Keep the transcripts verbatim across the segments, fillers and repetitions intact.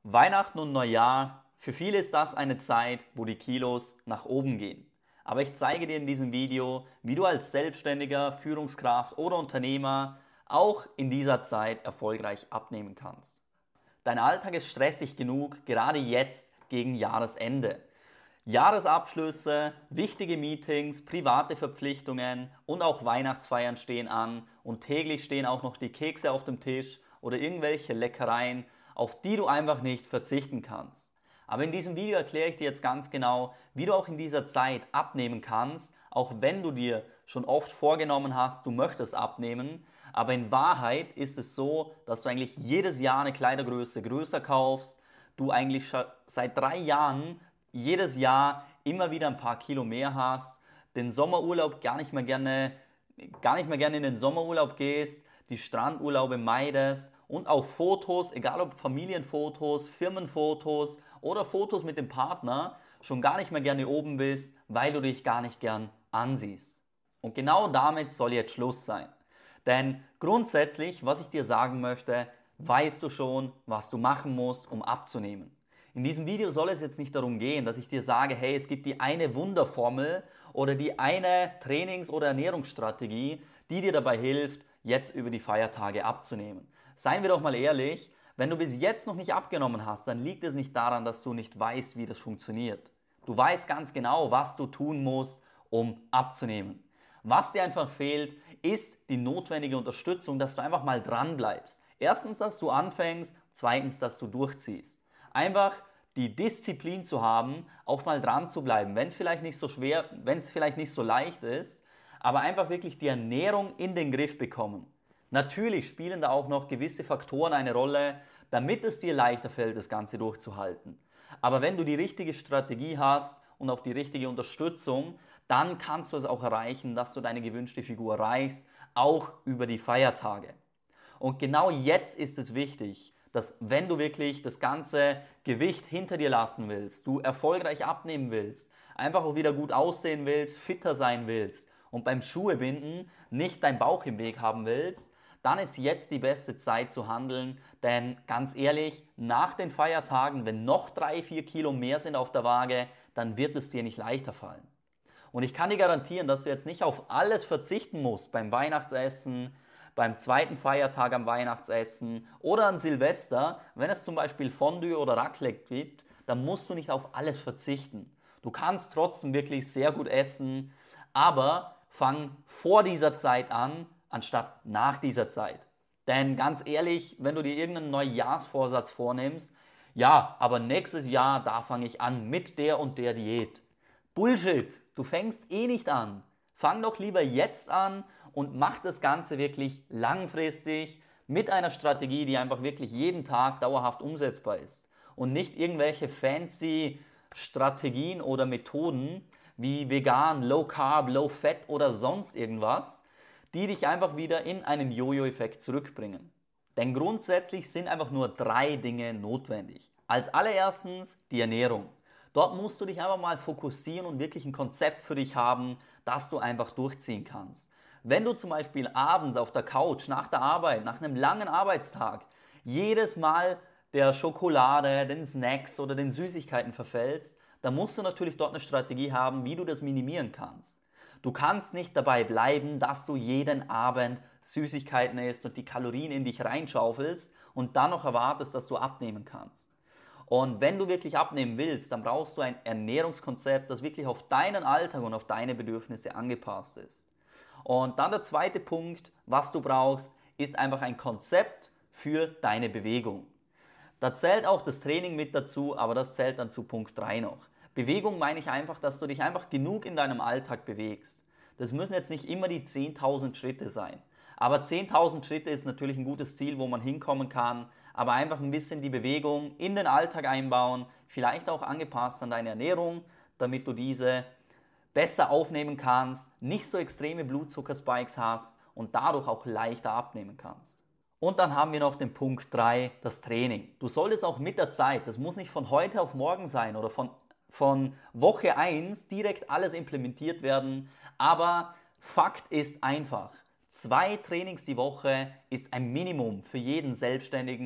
Weihnachten und Neujahr, für viele ist das eine Zeit, wo die Kilos nach oben gehen. Aber ich zeige dir in diesem Video, wie du als Selbstständiger, Führungskraft oder Unternehmer auch in dieser Zeit erfolgreich abnehmen kannst. Dein Alltag ist stressig genug, gerade jetzt gegen Jahresende. Jahresabschlüsse, wichtige Meetings, private Verpflichtungen und auch Weihnachtsfeiern stehen an und täglich stehen auch noch die Kekse auf dem Tisch oder irgendwelche Leckereien, auf die du einfach nicht verzichten kannst. Aber in diesem Video erkläre ich dir jetzt ganz genau, wie du auch in dieser Zeit abnehmen kannst, auch wenn du dir schon oft vorgenommen hast, du möchtest abnehmen. Aber in Wahrheit ist es so, dass du eigentlich jedes Jahr eine Kleidergröße größer kaufst, du eigentlich schon seit drei Jahren jedes Jahr immer wieder ein paar Kilo mehr hast, den Sommerurlaub gar nicht mehr gerne, gar nicht mehr gerne in den Sommerurlaub gehst, die Strandurlaube meidest und auch Fotos, egal ob Familienfotos, Firmenfotos oder Fotos mit dem Partner, schon gar nicht mehr gerne oben bist, weil du dich gar nicht gern ansiehst. Und genau damit soll jetzt Schluss sein. Denn grundsätzlich, was ich dir sagen möchte, weißt du schon, was du machen musst, um abzunehmen. In diesem Video soll es jetzt nicht darum gehen, dass ich dir sage, hey, es gibt die eine Wunderformel oder die eine Trainings- oder Ernährungsstrategie, die dir dabei hilft, jetzt über die Feiertage abzunehmen. Seien wir doch mal ehrlich, wenn du bis jetzt noch nicht abgenommen hast, dann liegt es nicht daran, dass du nicht weißt, wie das funktioniert. Du weißt ganz genau, was du tun musst, um abzunehmen. Was dir einfach fehlt, ist die notwendige Unterstützung, dass du einfach mal dran bleibst. Erstens, dass du anfängst, zweitens, dass du durchziehst. Einfach die Disziplin zu haben, auch mal dran zu bleiben, wenn es vielleicht nicht so schwer, wenn es vielleicht nicht so leicht ist, aber einfach wirklich die Ernährung in den Griff bekommen. Natürlich spielen da auch noch gewisse Faktoren eine Rolle, damit es dir leichter fällt, das Ganze durchzuhalten. Aber wenn du die richtige Strategie hast und auch die richtige Unterstützung, dann kannst du es auch erreichen, dass du deine gewünschte Figur erreichst, auch über die Feiertage. Und genau jetzt ist es wichtig, dass wenn du wirklich das ganze Gewicht hinter dir lassen willst, du erfolgreich abnehmen willst, einfach auch wieder gut aussehen willst, fitter sein willst und beim Schuhebinden nicht deinen Bauch im Weg haben willst, dann ist jetzt die beste Zeit zu handeln, denn ganz ehrlich, nach den Feiertagen, wenn noch drei, vier Kilo mehr sind auf der Waage, dann wird es dir nicht leichter fallen. Und ich kann dir garantieren, dass du jetzt nicht auf alles verzichten musst beim Weihnachtsessen, beim zweiten Feiertag am Weihnachtsessen oder an Silvester. Wenn es zum Beispiel Fondue oder Raclette gibt, dann musst du nicht auf alles verzichten. Du kannst trotzdem wirklich sehr gut essen, aber fang vor dieser Zeit an, anstatt nach dieser Zeit. Denn ganz ehrlich, wenn du dir irgendeinen Neujahrsvorsatz vornimmst, ja, aber nächstes Jahr, da fange ich an mit der und der Diät. Bullshit, du fängst eh nicht an. Fang doch lieber jetzt an und mach das Ganze wirklich langfristig mit einer Strategie, die einfach wirklich jeden Tag dauerhaft umsetzbar ist. Und nicht irgendwelche fancy Strategien oder Methoden wie vegan, low carb, low fat oder sonst irgendwas, die dich einfach wieder in einen Jojo-Effekt zurückbringen. Denn grundsätzlich sind einfach nur drei Dinge notwendig. Als allererstens die Ernährung. Dort musst du dich einfach mal fokussieren und wirklich ein Konzept für dich haben, das du einfach durchziehen kannst. Wenn du zum Beispiel abends auf der Couch nach der Arbeit, nach einem langen Arbeitstag, jedes Mal der Schokolade, den Snacks oder den Süßigkeiten verfällst, dann musst du natürlich dort eine Strategie haben, wie du das minimieren kannst. Du kannst nicht dabei bleiben, dass du jeden Abend Süßigkeiten isst und die Kalorien in dich reinschaufelst und dann noch erwartest, dass du abnehmen kannst. Und wenn du wirklich abnehmen willst, dann brauchst du ein Ernährungskonzept, das wirklich auf deinen Alltag und auf deine Bedürfnisse angepasst ist. Und dann der zweite Punkt, was du brauchst, ist einfach ein Konzept für deine Bewegung. Da zählt auch das Training mit dazu, aber das zählt dann zu Punkt drei noch. Bewegung meine ich einfach, dass du dich einfach genug in deinem Alltag bewegst. Das müssen jetzt nicht immer die zehntausend Schritte sein. Aber zehntausend Schritte ist natürlich ein gutes Ziel, wo man hinkommen kann. Aber einfach ein bisschen die Bewegung in den Alltag einbauen, vielleicht auch angepasst an deine Ernährung, damit du diese besser aufnehmen kannst, nicht so extreme Blutzuckerspikes hast und dadurch auch leichter abnehmen kannst. Und dann haben wir noch den Punkt drei, das Training. Du solltest auch mit der Zeit, das muss nicht von heute auf morgen sein oder von, von Woche eins direkt alles implementiert werden, aber Fakt ist einfach, zwei Trainings die Woche ist ein Minimum für jeden Selbstständigen,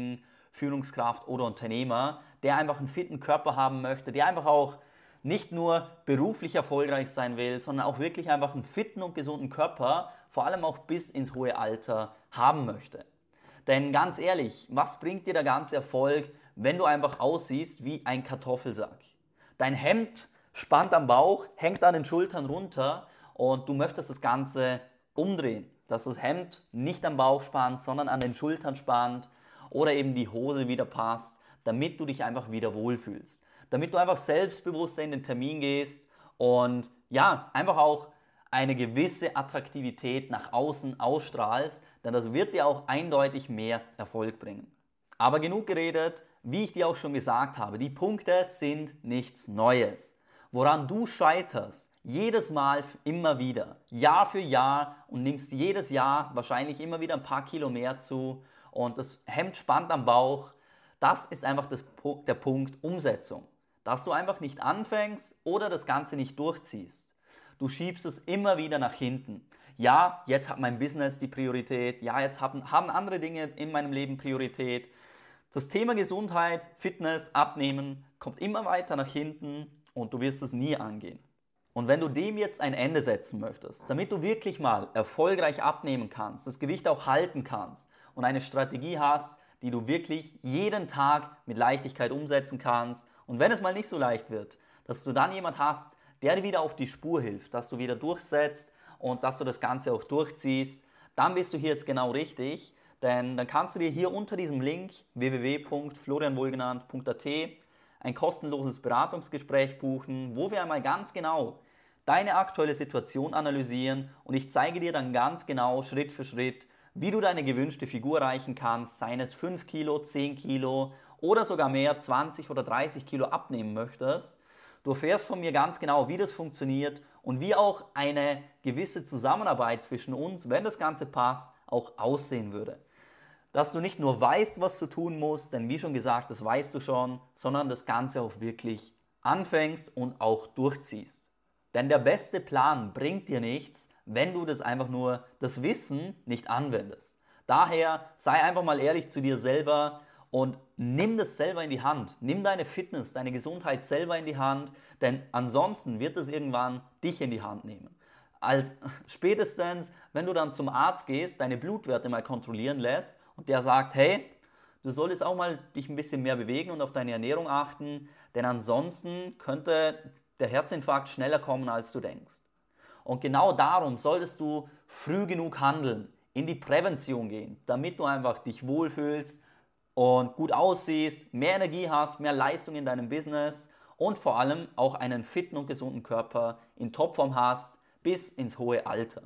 Führungskraft oder Unternehmer, der einfach einen fitten Körper haben möchte, der einfach auch nicht nur beruflich erfolgreich sein will, sondern auch wirklich einfach einen fitten und gesunden Körper, vor allem auch bis ins hohe Alter, haben möchte. Denn ganz ehrlich, was bringt dir der ganze Erfolg, wenn du einfach aussiehst wie ein Kartoffelsack? Dein Hemd spannt am Bauch, hängt an den Schultern runter und du möchtest das Ganze umdrehen, dass das Hemd nicht am Bauch spannt, sondern an den Schultern spannt oder eben die Hose wieder passt, damit du dich einfach wieder wohlfühlst. Damit du einfach selbstbewusster in den Termin gehst und ja, einfach auch eine gewisse Attraktivität nach außen ausstrahlst, denn das wird dir auch eindeutig mehr Erfolg bringen. Aber genug geredet, wie ich dir auch schon gesagt habe, die Punkte sind nichts Neues. Woran du scheiterst, jedes Mal immer wieder, Jahr für Jahr und nimmst jedes Jahr wahrscheinlich immer wieder ein paar Kilo mehr zu und das Hemd spannt am Bauch, das ist einfach das, der Punkt Umsetzung. Dass du einfach nicht anfängst oder das Ganze nicht durchziehst. Du schiebst es immer wieder nach hinten. Ja, jetzt hat mein Business die Priorität. Ja, jetzt haben, haben andere Dinge in meinem Leben Priorität. Das Thema Gesundheit, Fitness, Abnehmen kommt immer weiter nach hinten und du wirst es nie angehen. Und wenn du dem jetzt ein Ende setzen möchtest, damit du wirklich mal erfolgreich abnehmen kannst, das Gewicht auch halten kannst und eine Strategie hast, die du wirklich jeden Tag mit Leichtigkeit umsetzen kannst und wenn es mal nicht so leicht wird, dass du dann jemand hast, der dir wieder auf die Spur hilft, dass du wieder durchsetzt und dass du das Ganze auch durchziehst, dann bist du hier jetzt genau richtig, denn dann kannst du dir hier unter diesem Link w w w punkt florian wohlgenannt punkt a t ein kostenloses Beratungsgespräch buchen, wo wir einmal ganz genau deine aktuelle Situation analysieren und ich zeige dir dann ganz genau Schritt für Schritt, wie du deine gewünschte Figur erreichen kannst, seien es fünf Kilo, zehn Kilo oder sogar mehr, zwanzig oder dreißig Kilo abnehmen möchtest. Du erfährst von mir ganz genau, wie das funktioniert und wie auch eine gewisse Zusammenarbeit zwischen uns, wenn das Ganze passt, auch aussehen würde. Dass du nicht nur weißt, was du tun musst, denn wie schon gesagt, das weißt du schon, sondern das Ganze auch wirklich anfängst und auch durchziehst. Denn der beste Plan bringt dir nichts, wenn du das einfach nur, das Wissen nicht anwendest. Daher sei einfach mal ehrlich zu dir selber und nimm das selber in die Hand. Nimm deine Fitness, deine Gesundheit selber in die Hand, denn ansonsten wird es irgendwann dich in die Hand nehmen. Als spätestens, wenn du dann zum Arzt gehst, deine Blutwerte mal kontrollieren lässt und der sagt, hey, du solltest auch mal dich ein bisschen mehr bewegen und auf deine Ernährung achten, denn ansonsten könnte der Herzinfarkt schneller kommen, als du denkst. Und genau darum solltest du früh genug handeln, in die Prävention gehen, damit du einfach dich wohlfühlst und gut aussiehst, mehr Energie hast, mehr Leistung in deinem Business und vor allem auch einen fitten und gesunden Körper in Topform hast bis ins hohe Alter.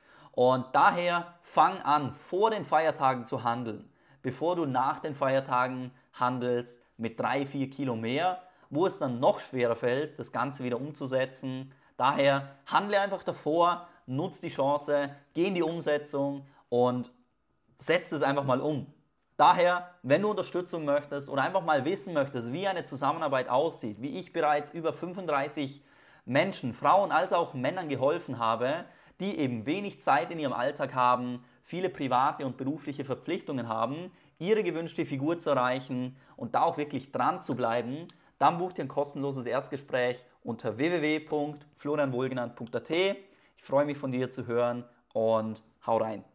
Und daher fang an, vor den Feiertagen zu handeln, bevor du nach den Feiertagen handelst mit drei, vier Kilo mehr, wo es dann noch schwerer fällt, das Ganze wieder umzusetzen. Daher handle einfach davor, nutz die Chance, geh in die Umsetzung und setz es einfach mal um. Daher, wenn du Unterstützung möchtest oder einfach mal wissen möchtest, wie eine Zusammenarbeit aussieht, wie ich bereits über fünfunddreißig Menschen, Frauen als auch Männern geholfen habe, die eben wenig Zeit in ihrem Alltag haben, viele private und berufliche Verpflichtungen haben, ihre gewünschte Figur zu erreichen und da auch wirklich dran zu bleiben, dann buch dir ein kostenloses Erstgespräch unter w w w punkt florian wohlgenannt punkt a t. Ich freue mich von dir zu hören und hau rein.